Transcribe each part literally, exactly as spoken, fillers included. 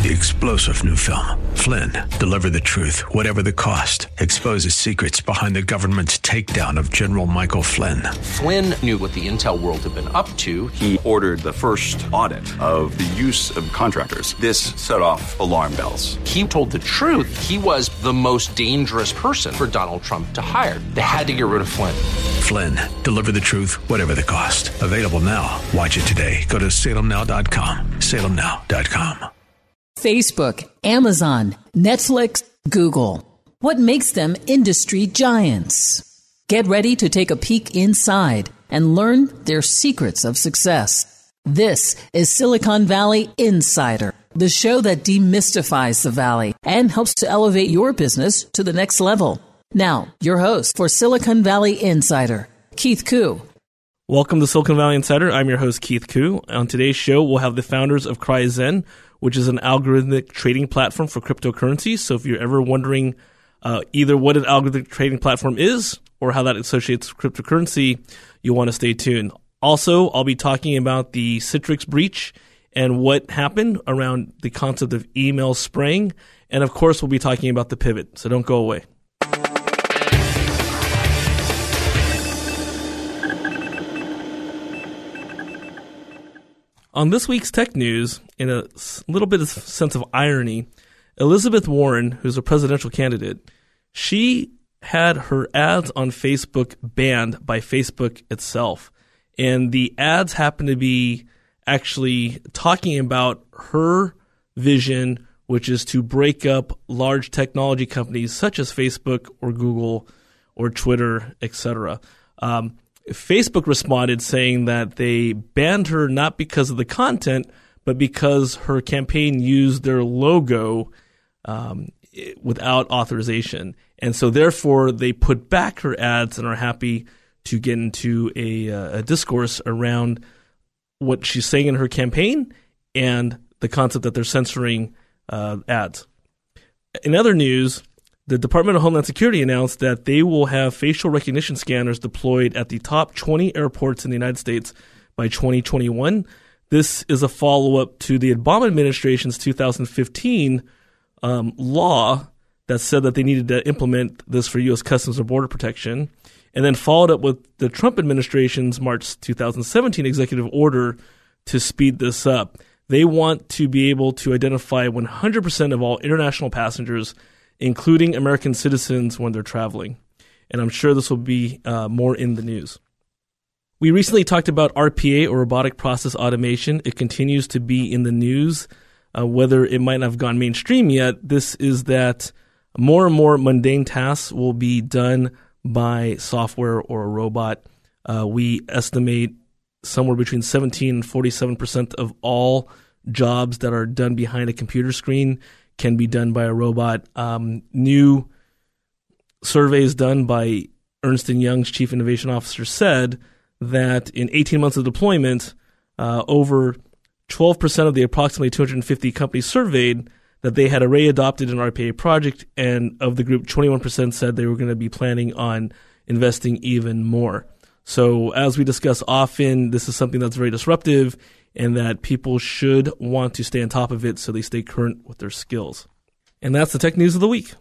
The explosive new film, Flynn, deliver the truth, whatever the cost, exposes secrets behind the government's takedown of General Michael Flynn. Flynn knew what the intel world had been up to. He ordered the first audit of the use of contractors. This set off alarm bells. He told the truth. He was the most dangerous person for Donald Trump to hire. They had to get rid of Flynn. Flynn, deliver the truth, whatever the cost. Available now. Watch it today. Go to salem now dot com. salem now dot com. Facebook, Amazon, Netflix, Google. What makes them industry giants? Get ready to take a peek inside and learn their secrets of success. This is Silicon Valley Insider, the show that demystifies the Valley and helps to elevate your business to the next level. Now, your host for Silicon Valley Insider, Keith Koo. Welcome to Silicon Valley Insider. I'm your host, Keith Koo. On today's show, we'll have the founders of CryZen, which is an algorithmic trading platform for cryptocurrency. So if you're ever wondering uh, either what an algorithmic trading platform is or how that associates with cryptocurrency, you'll want to stay tuned. Also, I'll be talking about the Citrix breach and what happened around the concept of email spraying. And of course, we'll be talking about the pivot. So don't go away. On this week's tech news, in a little bit of sense of irony, Elizabeth Warren, who's a presidential candidate, she had her ads on Facebook banned by Facebook itself. And the ads happen to be actually talking about her vision, which is to break up large technology companies such as Facebook or Google or Twitter, et cetera. Um, Facebook responded saying that they banned her not because of the content, but because her campaign used their logo um, without authorization. And so therefore, they put back her ads and are happy to get into a, uh, a discourse around what she's saying in her campaign and the concept that they're censoring uh, ads. In other news, the Department of Homeland Security announced that they will have facial recognition scanners deployed at the top twenty airports in the United States by twenty twenty-one. This is a follow-up to the Obama administration's two thousand fifteen um, law that said that they needed to implement this for U S Customs and Border Protection, and then followed up with the Trump administration's March two thousand seventeen executive order to speed this up. They want to be able to identify one hundred percent of all international passengers, including American citizens, when they're traveling. And I'm sure this will be uh, more in the news. We recently talked about R P A, or robotic process automation. It continues to be in the news. Uh, whether it might not have gone mainstream yet, this is that more and more mundane tasks will be done by software or a robot. Uh, we estimate somewhere between seventeen and forty-seven percent of all jobs that are done behind a computer screen can be done by a robot. Um, new surveys done by Ernst and Young's chief innovation officer said that in eighteen months of deployment, uh, over twelve percent of the approximately two hundred fifty companies surveyed that they had already adopted an R P A project, and of the group, twenty-one percent said they were going to be planning on investing even more. So as we discuss often, this is something that's very disruptive and that people should want to stay on top of it so they stay current with their skills. And that's the tech news of the week.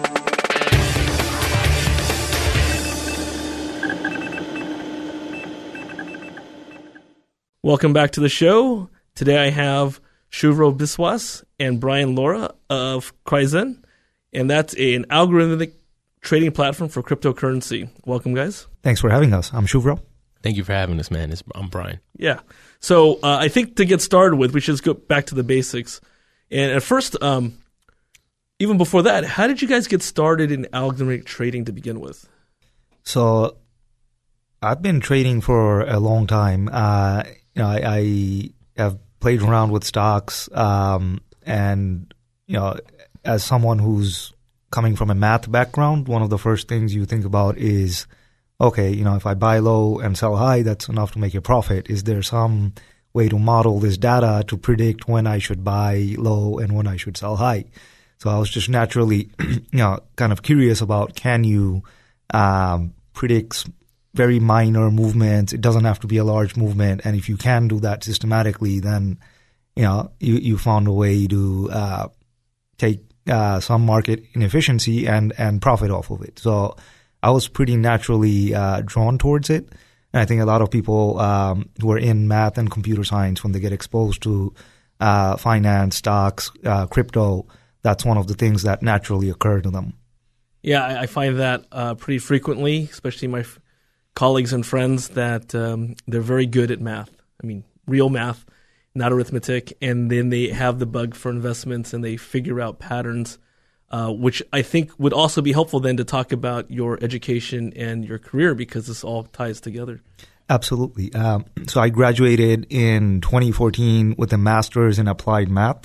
Welcome back to the show. Today I have Shuvro Biswas and Brian Laura of CryZen, and that's an algorithmic trading platform for cryptocurrency. Welcome, guys. Thanks for having us. I'm Shuvro. Thank you for having us, man. It's, I'm Brian. Yeah. So uh, I think to get started with, we should just go back to the basics. And at first, um, even before that, how did you guys get started in algorithmic trading to begin with? So I've been trading for a long time. Uh, you know, I, I have played around with stocks, um, and you know, as someone who's coming from a math background, one of the first things you think about is, okay, you know, if I buy low and sell high, that's enough to make a profit. Is there some way to model this data to predict when I should buy low and when I should sell high? So I was just naturally, you know, kind of curious about, can you um, predict very minor movements? It doesn't have to be a large movement. And if you can do that systematically, then you know, you, you found a way to uh, take uh, some market inefficiency and, and profit off of it. So I was pretty naturally uh, drawn towards it. And I think a lot of people um, who are in math and computer science, when they get exposed to uh, finance, stocks, uh, crypto, that's one of the things that naturally occur to them. Yeah, I, I find that uh, pretty frequently, especially my f- colleagues and friends, that um, they're very good at math. I mean, real math, not arithmetic. And then they have the bug for investments and they figure out patterns, uh, which I think would also be helpful then to talk about your education and your career, because this all ties together. Absolutely. Um, so I graduated in twenty fourteen with a master's in applied math.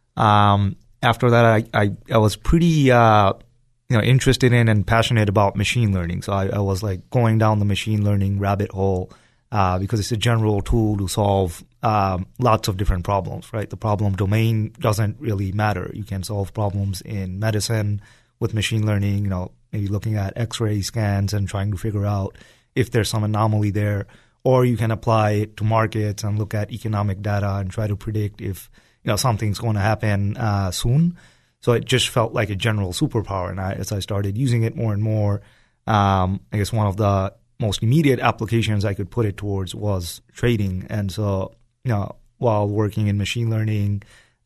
Um, after that, I, I, I was pretty uh, you know, interested in and passionate about machine learning. So I, I was like going down the machine learning rabbit hole uh, because it's a general tool to solve um, lots of different problems, right? The problem domain doesn't really matter. You can solve problems in medicine with machine learning, you know, maybe looking at X-ray scans and trying to figure out if there's some anomaly there, or you can apply it to markets and look at economic data and try to predict if, you know, something's going to happen uh, soon. So it just felt like a general superpower. And I, as I started using it more and more, um, I guess one of the most immediate applications I could put it towards was trading. And so, you know, while working in machine learning,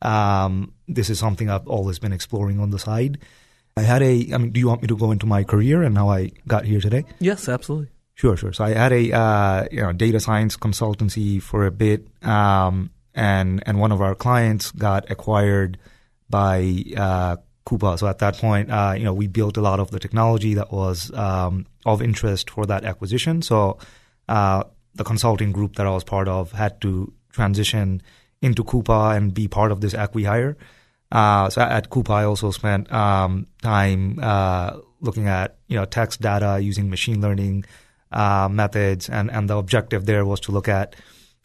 um, this is something I've always been exploring on the side. I had a, I mean, do you want me to go into my career and how I got here today? Yes, absolutely. Sure, sure. So I had a uh, you know data science consultancy for a bit, um, and and one of our clients got acquired by uh, Coupa. So at that point, uh, you know, we built a lot of the technology that was um, of interest for that acquisition. So uh, the consulting group that I was part of had to transition into Coupa and be part of this acqui-hire. Uh, so at Coupa, I also spent um, time uh, looking at you know text data using machine learning Uh, methods, and, and the objective there was to look at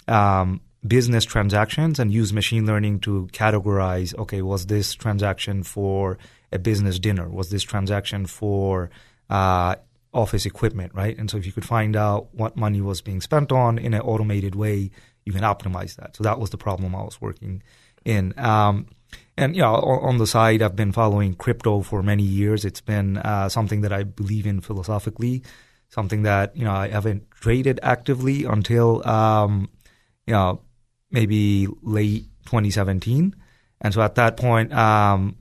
um, business transactions and use machine learning to categorize, okay, was this transaction for a business dinner? Was this transaction for uh, office equipment, right? And so if you could find out what money was being spent on in an automated way, you can optimize that. So that was the problem I was working in. Um, and, you know, on, on the side, I've been following crypto for many years. It's been uh, something that I believe in philosophically. Something that, you know, I haven't traded actively until, um, you know, maybe late twenty seventeen. And so at that point, um,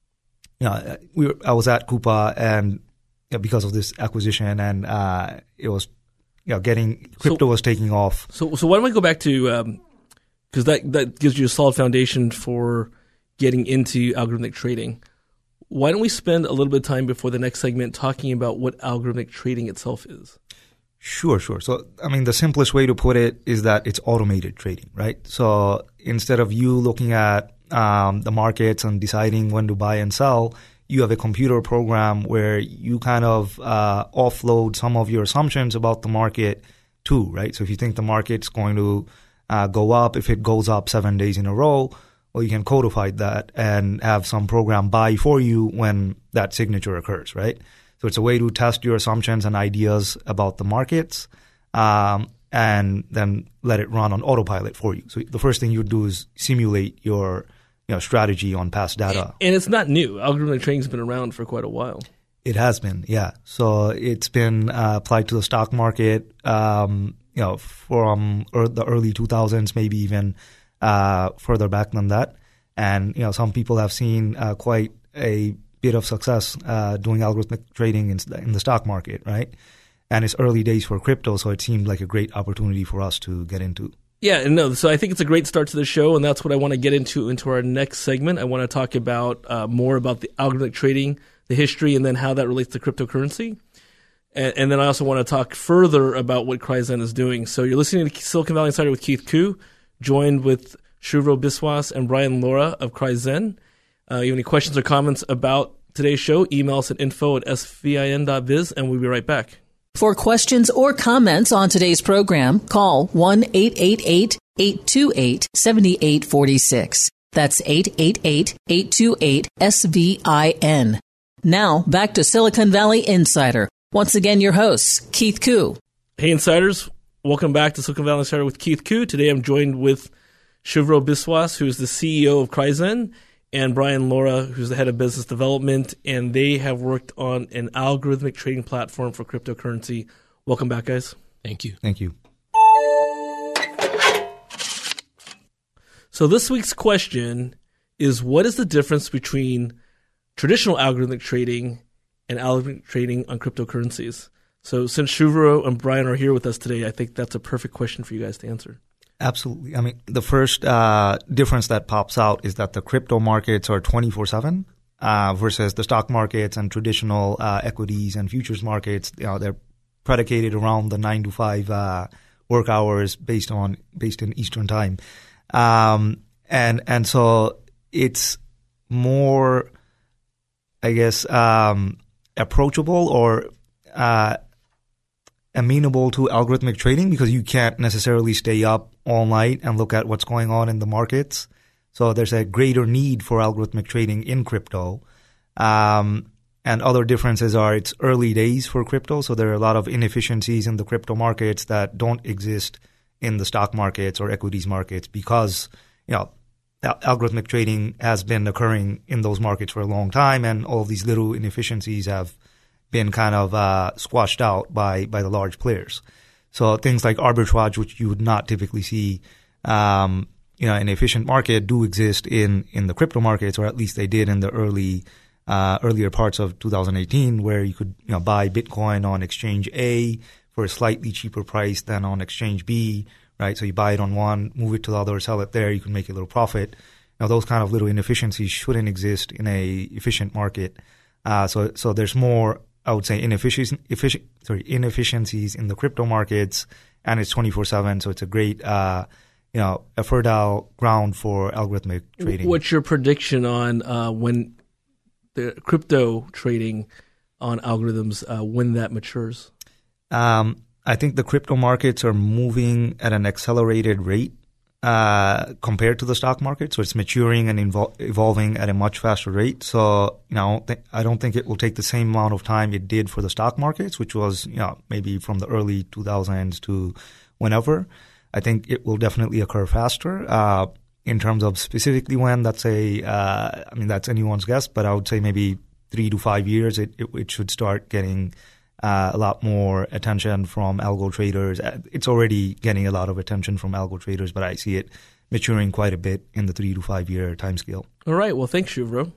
you know, we were, I was at Coupa, and you know, because of this acquisition, and uh, it was, you know, getting, crypto so, was taking off. So, so why don't we go back to, because um, that, that gives you a solid foundation for getting into algorithmic trading. Why don't we spend a little bit of time before the next segment talking about what algorithmic trading itself is? Sure, sure. So, I mean, the simplest way to put it is that it's automated trading, right? So instead of you looking at um, the markets and deciding when to buy and sell, you have a computer program where you kind of uh, offload some of your assumptions about the market too, right? So if you think the market's going to uh, go up, if it goes up seven days in a row, well, you can codify that and have some program buy for you when that signature occurs, right? So it's a way to test your assumptions and ideas about the markets, um, and then let it run on autopilot for you. So the first thing you do is simulate your, you know, strategy on past data. And it's not new. Algorithmic trading's been around for quite a while. It has been, yeah. So it's been uh, applied to the stock market, um, you know, from er- the early two thousands, maybe even Uh, further back than that. And, you know, some people have seen uh, quite a bit of success uh, doing algorithmic trading in, in the stock market, right? And it's early days for crypto, so it seemed like a great opportunity for us to get into. Yeah, no, so I think it's a great start to the show, and that's what I want to get into into our next segment. I want to talk about uh, more about the algorithmic trading, the history, and then how that relates to cryptocurrency. And, and then I also want to talk further about what Chryzen is doing. So you're listening to Silicon Valley Insider with Keith Koo, joined with Shuvro Biswas and Brian Laura of Chryzen. Uh, you have any questions or comments about today's show, email us at info at s v i n dot biz, and we'll be right back. For questions or comments on today's program, call one eight eight eight, eight two eight, seven eight four six. That's eight eight eight, eight two eight, S V I N. Now, back to Silicon Valley Insider. Once again, your host, Keith Koo. Hey, Insiders. Welcome back to Silicon Valley Insider with Keith Koo. Today I'm joined with Shivro Biswas, who's the C E O of Kryzen, and Brian Laura, who's the head of business development, and they have worked on an algorithmic trading platform for cryptocurrency. Welcome back, guys. Thank you. Thank you. So this week's question is, what is the difference between traditional algorithmic trading and algorithmic trading on cryptocurrencies? So since Shivro and Brian are here with us today, I think that's a perfect question for you guys to answer. Absolutely. I mean, the first uh, difference that pops out is that the crypto markets are twenty-four seven uh, versus the stock markets and traditional uh, equities and futures markets. You know, they're predicated around the nine to five uh, work hours based on based in Eastern time, um, and and so it's more, I guess, um, approachable or uh, amenable to algorithmic trading because you can't necessarily stay up all night and look at what's going on in the markets. So there's a greater need for algorithmic trading in crypto. Um, and other differences are it's early days for crypto, so there are a lot of inefficiencies in the crypto markets that don't exist in the stock markets or equities markets because, you know, al- algorithmic trading has been occurring in those markets for a long time, and all of these little inefficiencies have been kind of uh, squashed out by, by the large players. So things like arbitrage, which you would not typically see, um, you know, in an efficient market, do exist in, in the crypto markets, or at least they did in the early uh, earlier parts of two thousand eighteen, where you could, you know, buy Bitcoin on exchange A for a slightly cheaper price than on exchange B, right? So you buy it on one, move it to the other, sell it there, you can make a little profit. Now those kind of little inefficiencies shouldn't exist in a efficient market. Uh, so so there's more, I would say, inefficiencies, efficient, sorry, inefficiencies in the crypto markets, and it's twenty-four seven, so it's a great, uh, you know, a fertile ground for algorithmic trading. What's your prediction on uh, when the crypto trading on algorithms, uh, when that matures? Um, I think the crypto markets are moving at an accelerated rate uh, compared to the stock market. So it's maturing and evol- evolving at a much faster rate. So, you know, th- I don't think it will take the same amount of time it did for the stock markets, which was, you know, maybe from the early two thousands to whenever. I think it will definitely occur faster. Uh, in terms of specifically when, that's a, uh, I mean, that's anyone's guess, but I would say maybe three to five years, it, it, it should start getting Uh, a lot more attention from algo traders. It's already getting a lot of attention from algo traders, but I see it maturing quite a bit in the three to five year timescale. All right. Well, thanks, Shivro.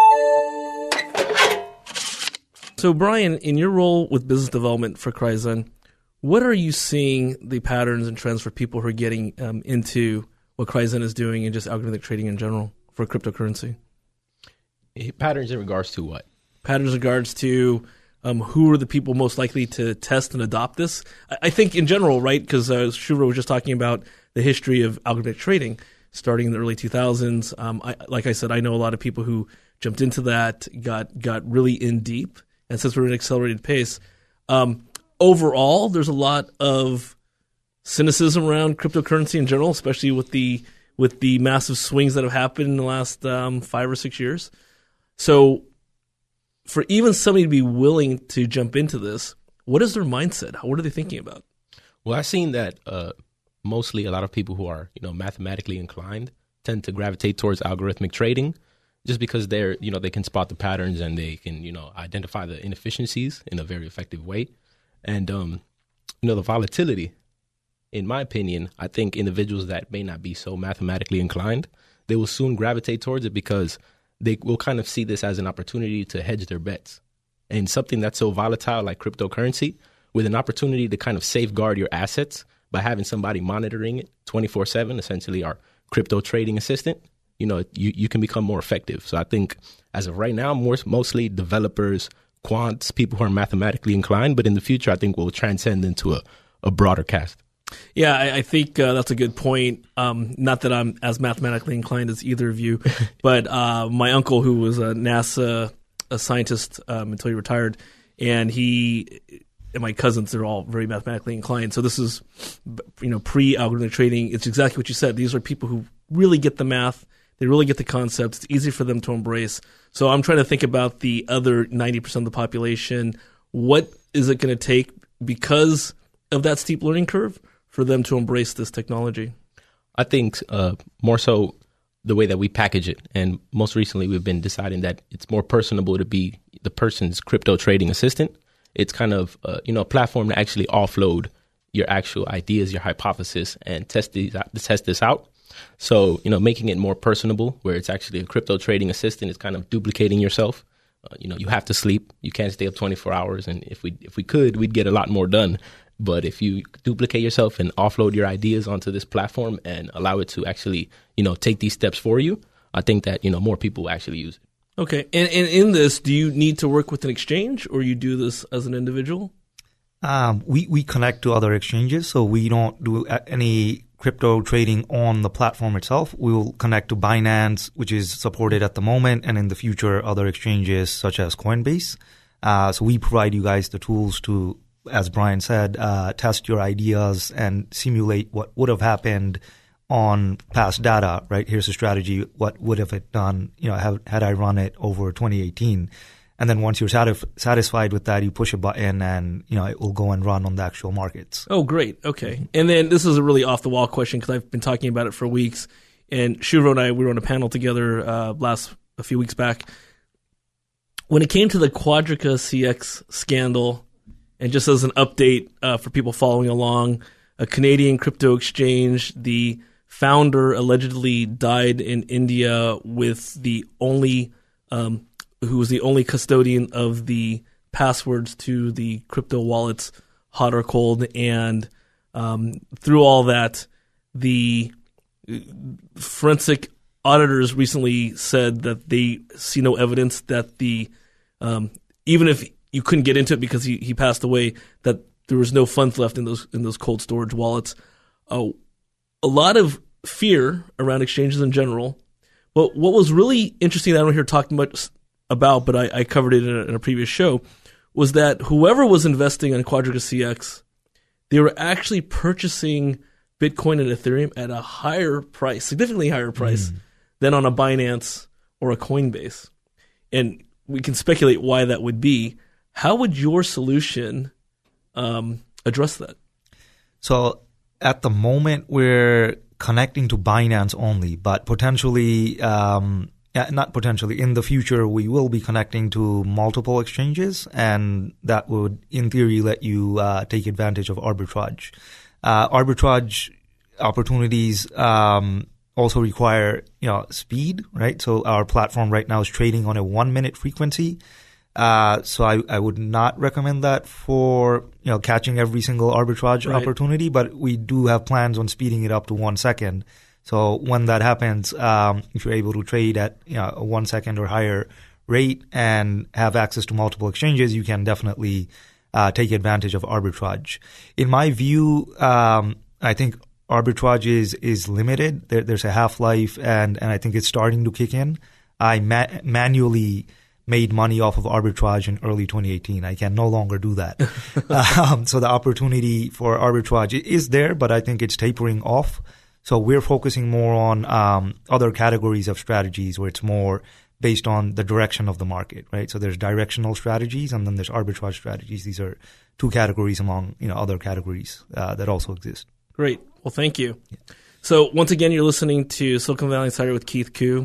So, Brian, in your role with business development for Kryzen, what are you seeing the patterns and trends for people who are getting um, into what Kryzen is doing and just algorithmic trading in general for cryptocurrency? Patterns in regards to what? Patterns in regards to Um, who are the people most likely to test and adopt this? I, I think in general, right, because uh, Shivro was just talking about the history of algorithmic trading starting in the early two thousands. Um, I, like I said, I know a lot of people who jumped into that, got got really in deep, and since we're at an accelerated pace, um, overall, there's a lot of cynicism around cryptocurrency in general, especially with the with the massive swings that have happened in the last um, five or six years. So for even somebody to be willing to jump into this, what is their mindset? What are they thinking about? Well, I've seen that uh, mostly a lot of people who are, you know, mathematically inclined tend to gravitate towards algorithmic trading just because they're, you know, they can spot the patterns and they can, you know, identify the inefficiencies in a very effective way. And, um, you know, the volatility, in my opinion, I think individuals that may not be so mathematically inclined, they will soon gravitate towards it because they will kind of see this as an opportunity to hedge their bets. And something that's so volatile like cryptocurrency, with an opportunity to kind of safeguard your assets by having somebody monitoring it twenty-four seven, essentially our crypto trading assistant, you know, you, you can become more effective. So I think as of right now, more, mostly developers, quants, people who are mathematically inclined, but in the future, I think we'll transcend into a, a broader cast. Yeah, I, I think uh, that's a good point. Um, not that I'm as mathematically inclined as either of you, but uh, my uncle, who was a NASA a scientist um, until he retired, and he and my cousins, they're all very mathematically inclined. So this is, you know, pre-algorithmic trading. It's exactly what you said. These are people who really get the math. They really get the concepts. It's easy for them to embrace. So I'm trying to think about the other ninety percent of the population. What is it going to take because of that steep learning curve for them to embrace this technology? I think uh, more so the way that we package it. And most recently, we've been deciding that it's more personable to be the person's crypto trading assistant. It's kind of, uh, you know, a platform to actually offload your actual ideas, your hypothesis, and test these out, test this out. So, you know, making it more personable, where it's actually a crypto trading assistant, is kind of duplicating yourself. Uh, you know, you have to sleep. You can't stay up twenty-four hours. And if we if we could, we'd get a lot more done. But if you duplicate yourself and offload your ideas onto this platform and allow it to actually, you know, take these steps for you, I think that, you know, more people will actually use it. Okay. And, and in this, do you need to work with an exchange, or you do this as an individual? Um, we, we connect to other exchanges, so we don't do any crypto trading on the platform itself. We will connect to Binance, which is supported at the moment, and in the future, other exchanges such as Coinbase. Uh, so we provide you guys the tools to, as Brian said, uh, test your ideas and simulate what would have happened on past data, right? Here's a strategy. What would have it done, you know, have, had I run it over twenty eighteen? And then once you're satisf- satisfied with that, you push a button and, you know, it will go and run on the actual markets. Oh, great. Okay. And then this is a really off-the-wall question because I've been talking about it for weeks. And Shuvro and I, we were on a panel together uh, last a few weeks back. When it came to the Quadriga C X scandal, and just as an update uh, for people following along, a Canadian crypto exchange, the founder allegedly died in India with the only um, – who was the only custodian of the passwords to the crypto wallets, hot or cold. And um, through all that, the forensic auditors recently said that they see no evidence that the, um, even if you couldn't get into it because he, he passed away, that there was no funds left in those in those cold storage wallets. Uh, a lot of fear around exchanges in general. But what was really interesting, I don't hear talking much about, but I, I covered it in a, in a previous show, was that whoever was investing on Quadriga C X, they were actually purchasing Bitcoin and Ethereum at a higher price, significantly higher price, mm. than on a Binance or a Coinbase. And we can speculate why that would be. How would your solution um, address that? So at the moment, we're connecting to Binance only, but potentially... Um, Yeah, not potentially. In the future, we will be connecting to multiple exchanges, and that would, in theory, let you uh, take advantage of arbitrage. Uh, arbitrage opportunities um, also require, you know, speed, right? So our platform right now is trading on a one-minute frequency. Uh, so I, I would not recommend that for, you know, catching every single arbitrage right. opportunity, but we do have plans on speeding it up to one second. So when that happens, um, if you're able to trade at, you know, a one second or higher rate and have access to multiple exchanges, you can definitely uh, take advantage of arbitrage. In my view, um, I think arbitrage is is limited. There, there's a half-life, and, and I think it's starting to kick in. I ma- manually made money off of arbitrage in early twenty eighteen. I can no longer do that. um, so the opportunity for arbitrage is there, but I think it's tapering off. So we're focusing more on um, other categories of strategies where it's more based on the direction of the market, right? So there's directional strategies, and then there's arbitrage strategies. These are two categories among, you know, other categories uh, that also exist. Great. Well, thank you. Yeah. So once again, you're listening to Silicon Valley Insider with Keith Koo.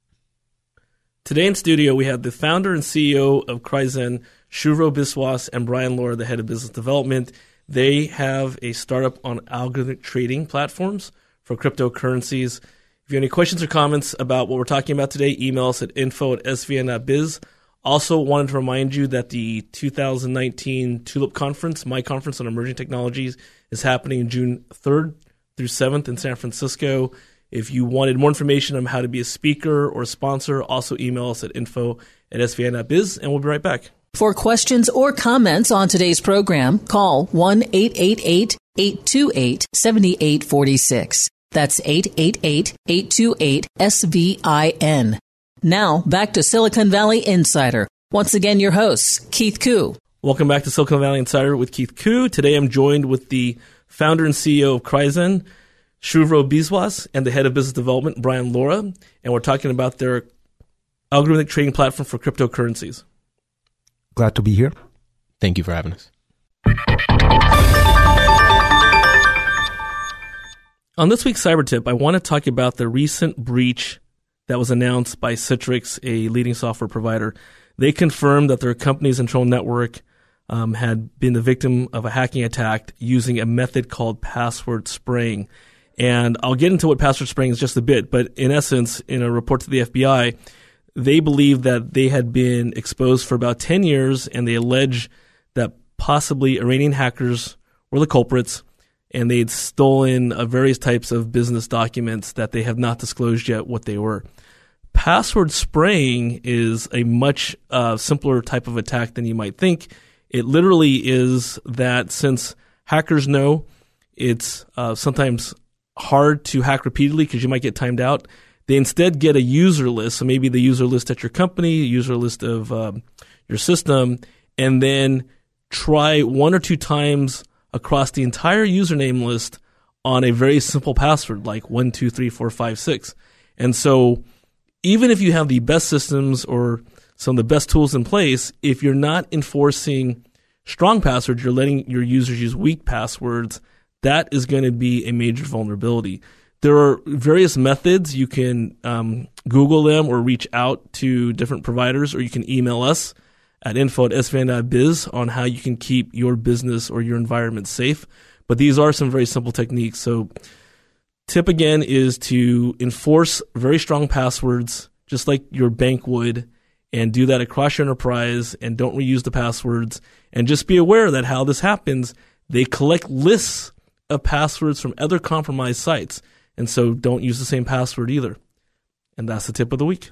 Today in studio, we have the founder and C E O of Kryzen, Shuvro Biswas, and Brian Lora, the head of business development. They have a startup on algorithmic trading platforms for cryptocurrencies. If you have any questions or comments about what we're talking about today, email us at info at s v n dot biz. Also wanted to remind you that the two thousand nineteen Tulip Conference, my conference on emerging technologies, is happening June third through seventh in San Francisco. If you wanted more information on how to be a speaker or a sponsor, also email us at info at s v n dot biz, and we'll be right back. For questions or comments on today's program, call one eight eight eight, eight two eight, seven eight four six. That's eight eight eight, eight two eight, S V I N. Now, back to Silicon Valley Insider. Once again, your host, Keith Koo. Welcome back to Silicon Valley Insider with Keith Koo. Today I'm joined with the founder and C E O of Kryzen, Shuvro Biswas, and the head of business development, Brian Lora. And we're talking about their algorithmic trading platform for cryptocurrencies. Glad to be here. Thank you for having us. On this week's Cyber Tip, I want to talk about the recent breach that was announced by Citrix, a leading software provider. They confirmed that their company's internal network um, had been the victim of a hacking attack using a method called password spraying. And I'll get into what password spraying is just a bit, but in essence, in a report to the F B I, they believe that they had been exposed for about ten years, and they allege that possibly Iranian hackers were the culprits, and they'd stolen uh, various types of business documents that they have not disclosed yet what they were. Password spraying is a much uh, simpler type of attack than you might think. It literally is that since hackers know it's uh, sometimes hard to hack repeatedly because you might get timed out, they instead get a user list, so maybe the user list at your company, a user list of um, your system, and then try one or two times across the entire username list on a very simple password like one, two, three, four, five, six. And so even if you have the best systems or some of the best tools in place, if you're not enforcing strong passwords, you're letting your users use weak passwords, that is going to be a major vulnerability. There are various methods. You can um, Google them or reach out to different providers, or you can email us at info at s v n dot biz on how you can keep your business or your environment safe. But these are some very simple techniques. So tip again is to enforce very strong passwords, just like your bank would, and do that across your enterprise, and don't reuse the passwords. And just be aware that how this happens, they collect lists of passwords from other compromised sites. And so don't use the same password either. And that's the tip of the week.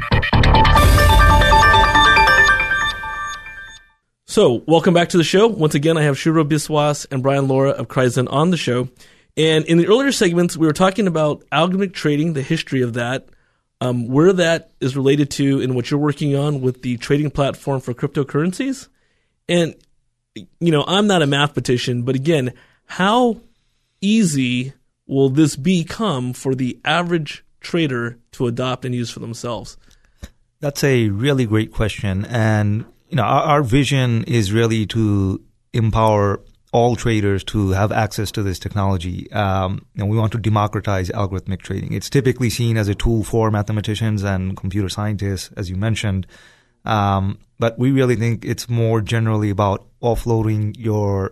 So, welcome back to the show. Once again, I have Shuro Biswas and Brian Laura of Kryzen on the show. And in the earlier segments, we were talking about algorithmic trading, the history of that, um, where that is related to and what you're working on with the trading platform for cryptocurrencies. And, you know, I'm not a mathematician, but again, how easy will this become for the average trader to adopt and use for themselves? That's a really great question. And you know, our, our vision is really to empower all traders to have access to this technology. Um, and we want to democratize algorithmic trading. It's typically seen as a tool for mathematicians and computer scientists, as you mentioned. Um, but we really think it's more generally about offloading your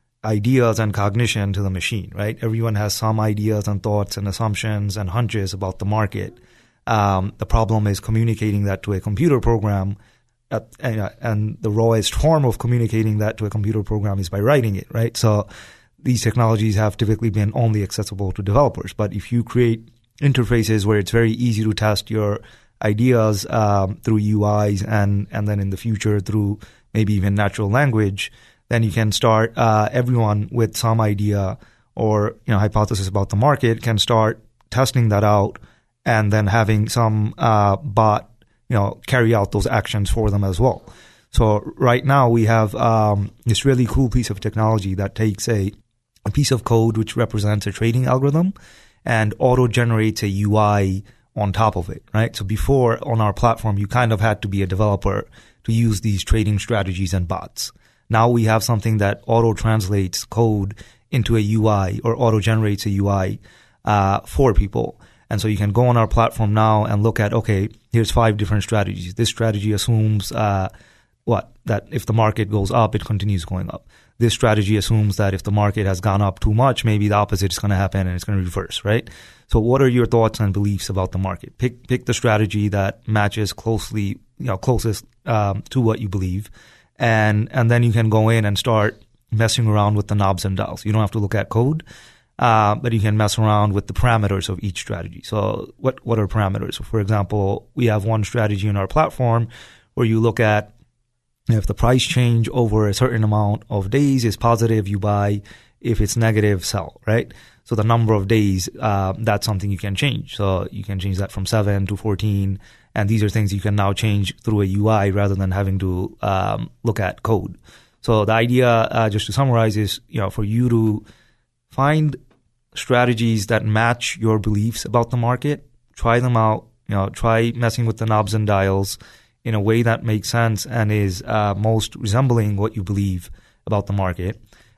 ideas and cognition to the machine, right? Everyone has some ideas and thoughts and assumptions and hunches about the market. Um, the problem is communicating that to a computer program. At, and, and the rawest form of communicating that to a computer program is by writing it, right? So these technologies have typically been only accessible to developers. But if you create interfaces where it's very easy to test your ideas um, through U Is and, and then in the future through maybe even natural language, then you can start, uh, everyone with some idea or, you know, hypothesis about the market can start testing that out and then having some uh, bot you know, carry out those actions for them as well. So right now we have um, this really cool piece of technology that takes a, a piece of code which represents a trading algorithm and auto-generates a U I on top of it, right? So before on our platform, you kind of had to be a developer to use these trading strategies and bots. Now we have something that auto-translates code into a U I or auto-generates a U I uh, for people. And so you can go on our platform now and look at, okay, here's five different strategies. This strategy assumes uh, what? That if the market goes up, it continues going up. This strategy assumes that if the market has gone up too much, maybe the opposite is going to happen and it's going to reverse, right? So what are your thoughts and beliefs about the market? Pick pick the strategy that matches closely, you know, closest um, to what you believe. And and then you can go in and start messing around with the knobs and dials. You don't have to look at code. Uh, but you can mess around with the parameters of each strategy. So what, what are parameters? So for example, we have one strategy in our platform where you look at if the price change over a certain amount of days is positive, you buy. If it's negative, sell, right? So the number of days, uh, that's something you can change. So you can change that from seven to fourteen. And these are things you can now change through a U I rather than having to um, look at code. So the idea, uh, just to summarize, is, you know, for you to find strategies that match your beliefs about the market, try them out, you know, try messing with the knobs and dials in a way that makes sense and is uh, most resembling what you believe about the market.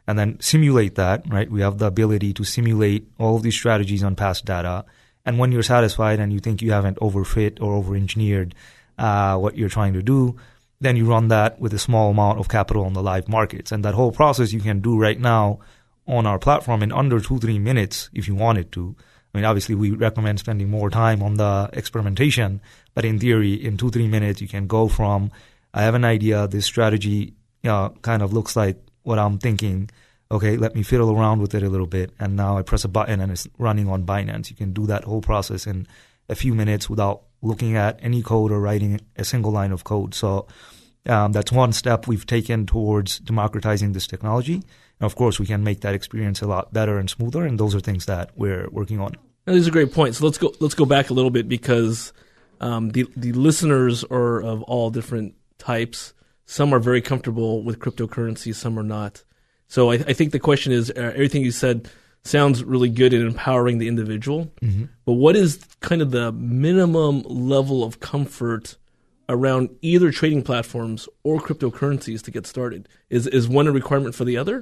and then simulate that, right? We have the ability to simulate all of these strategies on past data. And when you're satisfied and you think you haven't overfit or over-engineered uh, what you're trying to do, then you run that with a small amount of capital on the live markets. And that whole process you can do right now on our platform in under two, three minutes if you wanted to. I mean, obviously, we recommend spending more time on the experimentation, but in theory, in two, three minutes, you can go from, I have an idea, this strategy you know, kind of looks like what I'm thinking. Okay, let me fiddle around with it a little bit, and now I press a button and it's running on Binance. You can do that whole process in a few minutes without looking at any code or writing a single line of code. So um, that's one step we've taken towards democratizing this technology. And of course, we can make that experience a lot better and smoother, and those are things that we're working on. Now, these are great points. So let's go let's go back a little bit because um, the the listeners are of all different types. Some are very comfortable with cryptocurrency, some are not. So I, I think the question is, uh, everything you said sounds really good in empowering the individual, mm-hmm. but what is kind of the minimum level of comfort around either trading platforms or cryptocurrencies to get started? Is is one a requirement for the other?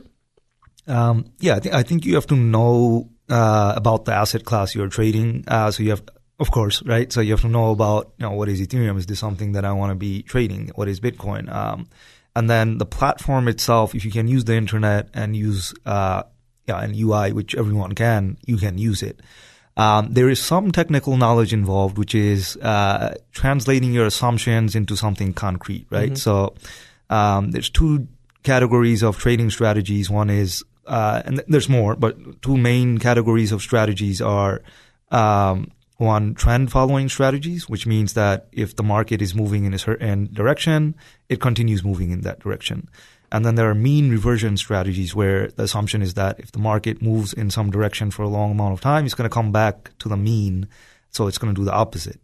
Um, yeah, I, th- I think you have to know uh, about the asset class you're trading. Uh, so you have, of course, right? So you have to know about, you know, what is Ethereum? Is this something that I want to be trading? What is Bitcoin? Um, and then the platform itself, if you can use the internet and use uh, yeah, an U I, which everyone can, you can use it. Um, there is some technical knowledge involved, which is uh, translating your assumptions into something concrete, right? Mm-hmm. So um, there's two categories of trading strategies. One is Uh, and th- there's more, but two main categories of strategies are, um, one, trend following strategies, which means that if the market is moving in a certain direction, it continues moving in that direction. And then there are mean reversion strategies where the assumption is that if the market moves in some direction for a long amount of time, it's going to come back to the mean. So it's going to do the opposite.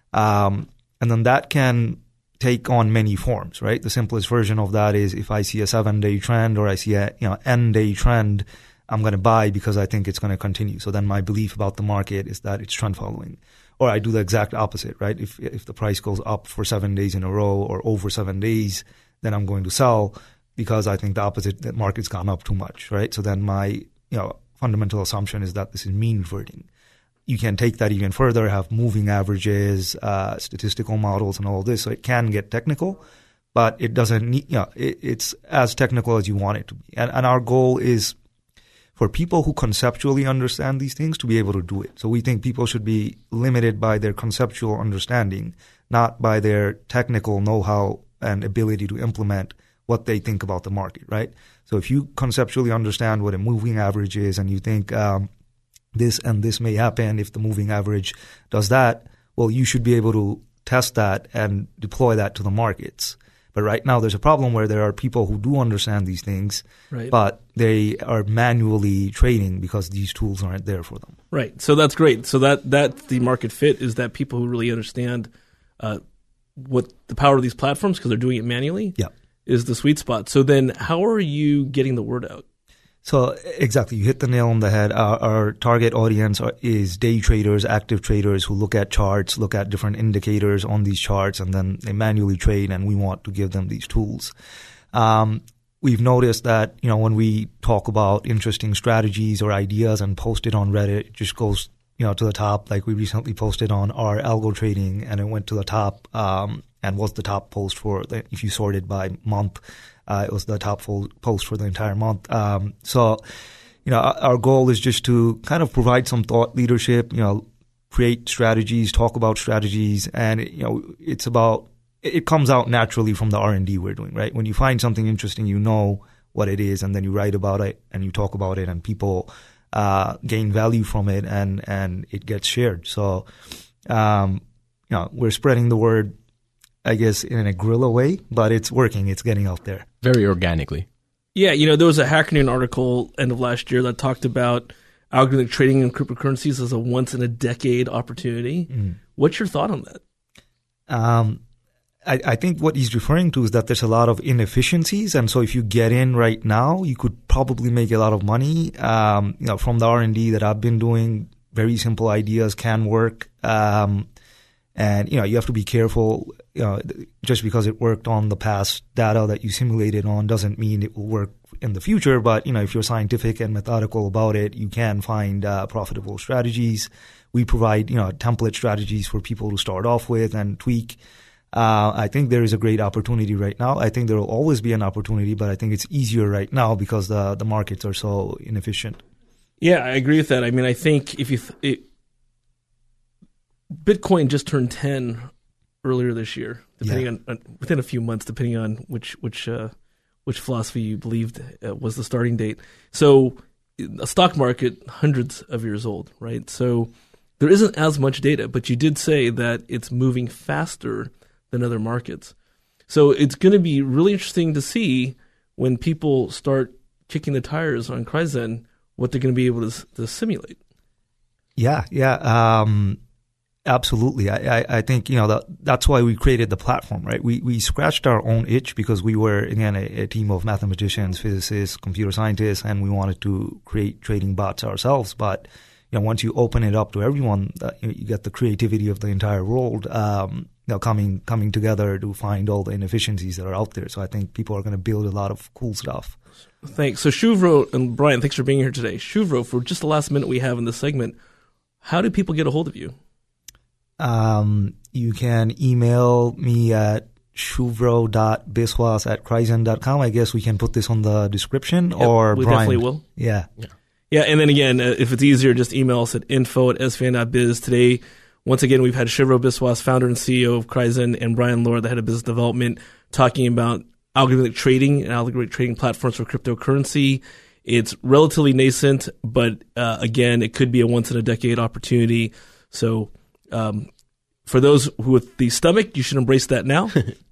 Um, and then that can take on many forms, right? The simplest version of that is if I see a seven-day trend or I see a you know N-day trend, I'm going to buy because I think it's going to continue. So then my belief about the market is that it's trend following. Or I do the exact opposite, right? If if the price goes up for seven days in a row or over seven days, then I'm going to sell because I think the opposite, that market's gone up too much, right? So then my you know fundamental assumption is that this is mean reverting. You can take that even further, have moving averages, uh, statistical models, and all of this. So it can get technical, but it doesn't need, you know, it, it's as technical as you want it to be. And, and our goal is for people who conceptually understand these things to be able to do it. So we think people should be limited by their conceptual understanding, not by their technical know-how and ability to implement what they think about the market, right? So if you conceptually understand what a moving average is and you think, um, this and this may happen if the moving average does that, well, you should be able to test that and deploy that to the markets. But right now there's a problem where there are people who do understand these things, right, but they are manually trading because these tools aren't there for them. Right. So that's great. So that that's the market fit, is that people who really understand uh, what the power of these platforms, because they're doing it manually, yeah, is the sweet spot. So then how are you getting the word out? So exactly, you hit the nail on the head. Our, our target audience are, is day traders, active traders who look at charts, look at different indicators on these charts, and then they manually trade, and we want to give them these tools. Um, we've noticed that, you know, when we talk about interesting strategies or ideas and post it on Reddit, it just goes, you know, to the top. Like we recently posted on our algo trading, and it went to the top um, and was the top post for the, if you sorted by month. Uh, it was the top post for the entire month. Um, so, you know, our, our goal is just to kind of provide some thought leadership, you know, create strategies, talk about strategies, and, it, you know, it's about, it comes out naturally from the R and D we're doing, right? When you find something interesting, you know what it is, and then you write about it and you talk about it, and people uh, gain value from it, and, and it gets shared. So, um, you know, we're spreading the word, I guess, in a guerrilla way, but it's working. It's getting out there. Very organically. Yeah, you know, there was a Hacker Noon article end of last year that talked about algorithmic trading in cryptocurrencies as a once-in-a-decade opportunity. Mm. What's your thought on that? Um, I, I think what he's referring to is that there's a lot of inefficiencies, and so if you get in right now, you could probably make a lot of money. Um, you know, from the R and D that I've been doing, very simple ideas can work. Um, And, you know, you have to be careful. You know, just because it worked on the past data that you simulated on doesn't mean it will work in the future. But, you know, if you're scientific and methodical about it, you can find uh, profitable strategies. We provide, you know, template strategies for people to start off with and tweak. Uh, I think there is a great opportunity right now. I think there will always be an opportunity, but I think it's easier right now because the the markets are so inefficient. Yeah, I agree with that. I mean, I think if you th- it, Bitcoin just turned ten earlier this year, depending yeah. on, on within a few months, depending on which which uh, which philosophy you believed uh, was the starting date. So, a stock market hundreds of years old, right? So there isn't as much data, but you did say that it's moving faster than other markets. So it's going to be really interesting to see when people start kicking the tires on Kaizen, what they're going to be able to, to simulate. Yeah, yeah, um, absolutely. I, I, I think, you know, that, that's why we created the platform, right? We we scratched our own itch because we were, again, a, a team of mathematicians, physicists, computer scientists, and we wanted to create trading bots ourselves. But, you know, once you open it up to everyone, uh, you, you get the creativity of the entire world, um, you know, coming coming together to find all the inefficiencies that are out there. So I think people are going to build a lot of cool stuff. Thanks. So Shuvro and Brian, thanks for being here today. Shuvro, for just the last minute we have in this segment, how do people get a hold of you? Um, you can email me at shuvro dot biswas at kaizen dot com. I guess we can put this on the description. Yep, or we Brian. definitely will. Yeah. Yeah. Yeah, and then again, uh, if it's easier, just email us at info at s v n dot biz. Today, once again, we've had Shuvro Biswas, founder and C E O of Kaizen, and Brian Lohr, the head of business development, talking about algorithmic trading and algorithmic trading platforms for cryptocurrency. It's relatively nascent, but uh, again, it could be a once-in-a-decade opportunity. So um, for those who with the stomach, you should embrace that now.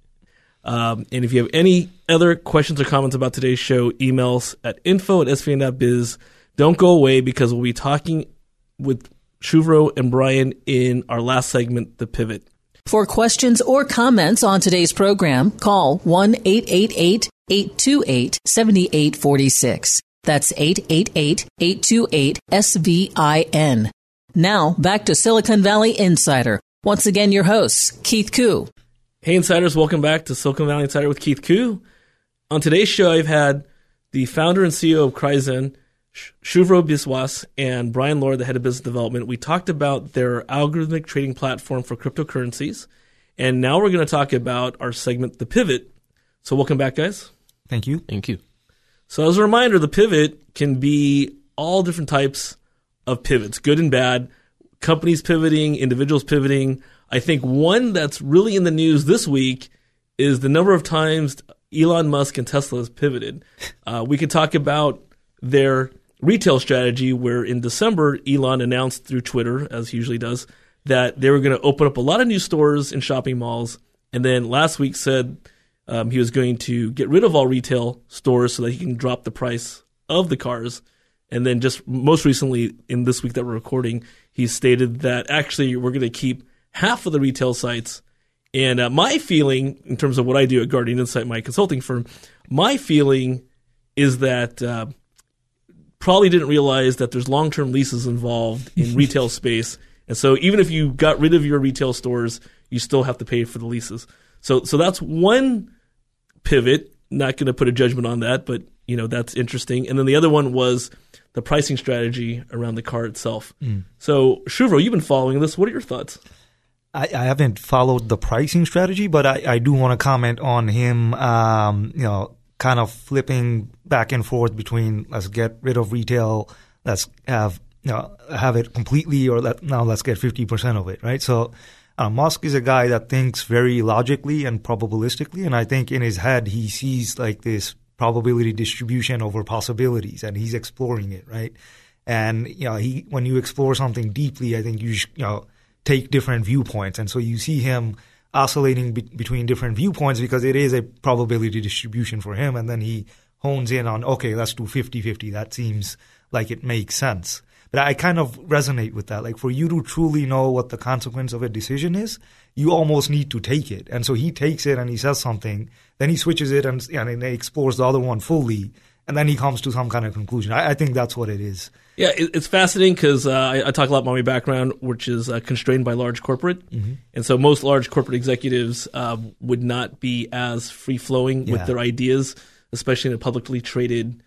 um, and if you have any other questions or comments about today's show, email us at info at s v n dot biz. Don't go away because we'll be talking with Shuvro and Brian in our last segment, The Pivot. For questions or comments on today's program, call one eight eight eight, eight two eight, seven eight four six. That's eight eight eight, eight two eight, S V I N. Now, back to Silicon Valley Insider. Once again, your host, Keith Koo. Hey, Insiders. Welcome back to Silicon Valley Insider with Keith Koo. On today's show, I've had the founder and C E O of Kaizen, Shuvro Biswas, and Brian Lohr, the head of business development. We talked about their algorithmic trading platform for cryptocurrencies. And now we're going to talk about our segment, The Pivot. So welcome back, guys. Thank you. Thank you. So as a reminder, The Pivot can be all different types of pivots, good and bad, companies pivoting, individuals pivoting. I think one that's really in the news this week is the number of times Elon Musk and Tesla has pivoted. Uh, we could talk about their retail strategy, where in December, Elon announced through Twitter, as he usually does, that they were going to open up a lot of new stores in shopping malls. And then last week said um, he was going to get rid of all retail stores so that he can drop the price of the cars. And then just most recently, in this week that we're recording, he stated that actually we're going to keep half of the retail sites. And uh, my feeling, in terms of what I do at Guardian Insight, my consulting firm, my feeling is that uh, probably didn't realize that there's long-term leases involved in retail space. And so even if you got rid of your retail stores, you still have to pay for the leases. So so that's one pivot. Not going to put a judgment on that, but you know that's interesting. And then the other one was the pricing strategy around the car itself. Mm. So Shuvro, you've been following this. What are your thoughts? I, I haven't followed the pricing strategy, but I, I do want to comment on him, um, you know, kind of flipping back and forth between let's get rid of retail, let's have you know have it completely, or let, now let's get fifty percent of it, right? So uh, Musk is a guy that thinks very logically and probabilistically, and I think in his head he sees like this probability distribution over possibilities, and he's exploring it, right? And you know, he when you explore something deeply, I think you sh- you know take different viewpoints, and so you see him oscillating be- between different viewpoints because it is a probability distribution for him, and then he hones in on, okay, let's do fifty-fifty. That seems like it makes sense. But I kind of resonate with that. Like, for you to truly know what the consequence of a decision is, you almost need to take it. And so he takes it and he says something, then he switches it and, and he explores the other one fully, and then he comes to some kind of conclusion. I, I think that's what it is. Yeah, it's fascinating because uh, I, I talk a lot about my background, which is uh, constrained by large corporate. Mm-hmm. And so most large corporate executives uh, would not be as free-flowing yeah. with their ideas, especially in a publicly traded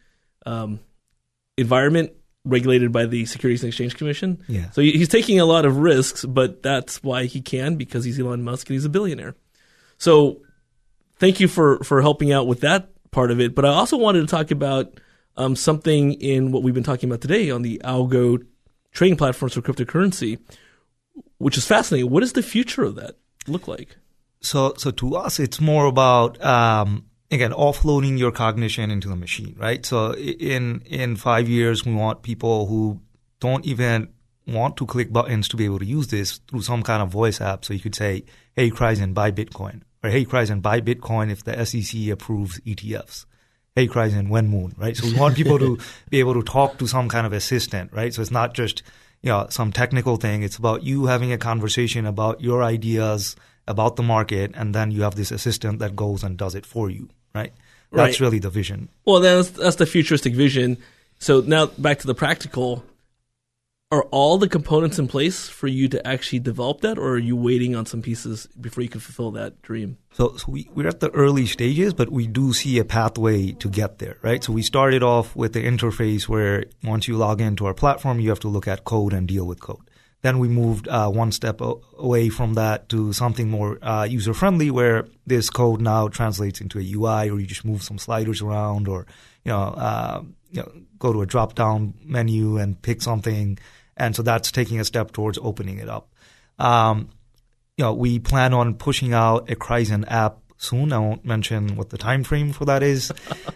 um, environment regulated by the Securities and Exchange Commission. Yeah. So he's taking a lot of risks, but that's why he can, because he's Elon Musk and he's a billionaire. So thank you for, for helping out with that part of it. But I also wanted to talk about um, something in what we've been talking about today on the algo trading platforms for cryptocurrency, which is fascinating. What does the future of that look like? So, so to us, it's more about, um, again, offloading your cognition into the machine, right? So in in five years, we want people who don't even want to click buttons to be able to use this through some kind of voice app. So you could say, hey, Kryzen, buy Bitcoin. Or hey, Kryzen, buy Bitcoin if the S E C approves E T Fs. Hey, Kryzen, when moon, right? So we want people to be able to talk to some kind of assistant, right? So it's not just, you know, some technical thing. It's about you having a conversation about your ideas, about the market, and then you have this assistant that goes and does it for you, right? That's right. really the vision. Well, that's, that's the futuristic vision. So now back to the practical. Are all the components in place for you to actually develop that, or are you waiting on some pieces before you can fulfill that dream? So, so we, we're at the early stages, but we do see a pathway to get there, right? So we started off with the interface where once you log into our platform, you have to look at code and deal with code. Then we moved uh, one step o- away from that to something more uh, user-friendly, where this code now translates into a U I, or you just move some sliders around, or you know, uh, you know, go to a drop-down menu and pick something. And so that's taking a step towards opening it up. Um, you know, we plan on pushing out a Kryzen app soon. I won't mention what the time frame for that is.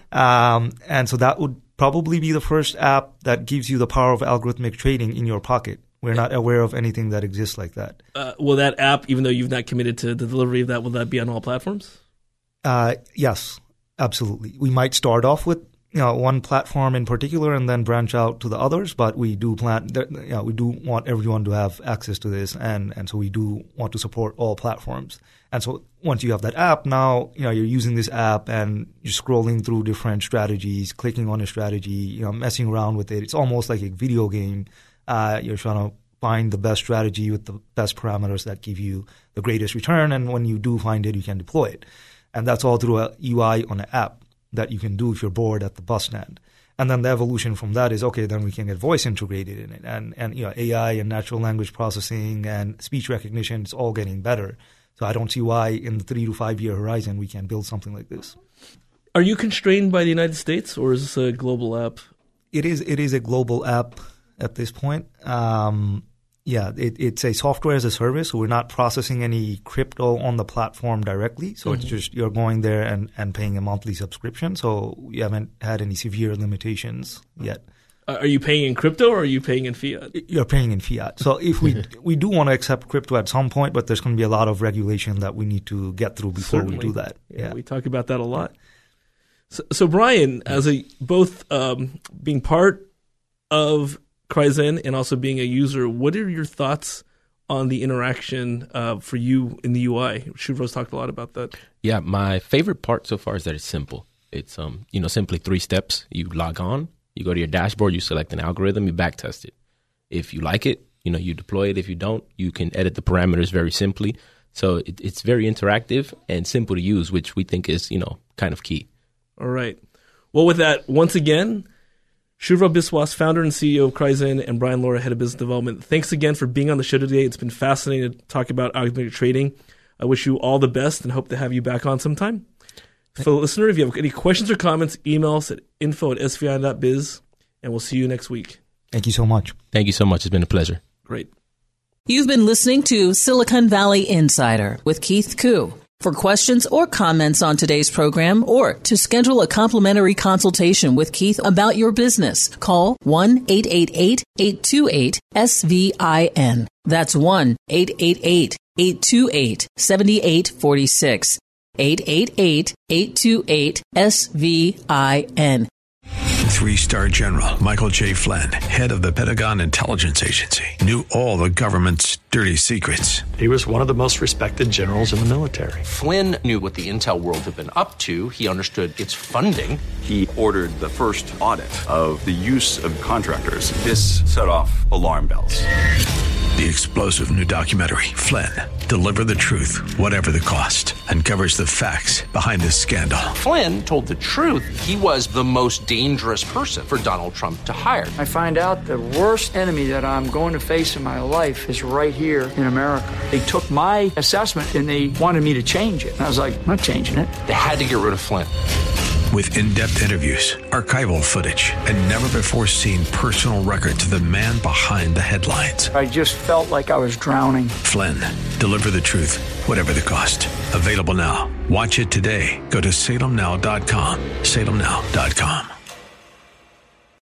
um, and so that would probably be the first app that gives you the power of algorithmic trading in your pocket. We're not aware of anything that exists like that. Uh, will that app, even though you've not committed to the delivery of that, will that be on all platforms? Uh, yes, absolutely. We might start off with you know one platform in particular and then branch out to the others, but we do plan. You know, we do want everyone to have access to this, and and so we do want to support all platforms. And so once you have that app, now you know you're using this app and you're scrolling through different strategies, clicking on a strategy, you know, messing around with it. It's almost like a video game. Uh, you're trying to find the best strategy with the best parameters that give you the greatest return. And when you do find it, you can deploy it. And that's all through a U I on an app that you can do if you're bored at the bus stand. And then the evolution from that is, okay, then we can get voice integrated in it. And, and you know, A I and natural language processing and speech recognition, it's all getting better. So I don't see why in the three to five year horizon we can build something like this. Are you constrained by the United States, or is this a global app? It is, it is a global app at this point. Um, yeah, it, it's a software as a service, so we're not processing any crypto on the platform directly. So mm-hmm. it's just you're going there and, and paying a monthly subscription. So we haven't had any severe limitations yet. Uh, are you paying in crypto, or are you paying in fiat? You're paying in fiat. So if we we do want to accept crypto at some point, but there's going to be a lot of regulation that we need to get through before Certainly. we do that. Yeah, yeah, we talk about that a lot. So, so Brian, as a both um, being part of Kryzen and also being a user, what are your thoughts on the interaction uh, for you in the U I? Shuvro's talked a lot about that. Yeah, my favorite part so far is that it's simple. It's um, you know, simply three steps. You log on, you go to your dashboard, you select an algorithm, you backtest it. If you like it, you know, you deploy it. If you don't, you can edit the parameters very simply. So it, it's very interactive and simple to use, which we think is, you know, kind of key. All right. Well, with that, once again, Shuvro Biswas, founder and C E O of Kryzen, and Brian Laura, head of business development. Thanks again for being on the show today. It's been fascinating to talk about algorithmic trading. I wish you all the best and hope to have you back on sometime. For the listener, if you have any questions or comments, email us at info at s v i dot biz, and we'll see you next week. Thank you so much. Thank you so much. It's been a pleasure. Great. You've been listening to Silicon Valley Insider with Keith Koo. For questions or comments on today's program, or to schedule a complimentary consultation with Keith about your business, call one eight eight eight, eight two eight, S V I N. That's one eight eight eight, eight two eight, seven eight four six. eight eight eight, eight two eight, S V I N. Three-star General Michael J. Flynn, head of the Pentagon Intelligence Agency, knew all the government's dirty secrets. He was one of the most respected generals in the military. Flynn knew what the intel world had been up to. He understood its funding. He ordered the first audit of the use of contractors. This set off alarm bells. The explosive new documentary, Flynn, Deliver the Truth, Whatever the Cost, uncovers the facts behind this scandal. Flynn told the truth. He was the most dangerous person for Donald Trump to hire. I find out the worst enemy that I'm going to face in my life is right here in America. They took my assessment and they wanted me to change it. And I was like, I'm not changing it. They had to get rid of Flynn. With in-depth interviews, archival footage, and never-before-seen personal records of the man behind the headlines. I just felt like I was drowning. Flynn, Deliver the Truth, Whatever the Cost. Available now. Watch it today. Go to salem now dot com. salem now dot com.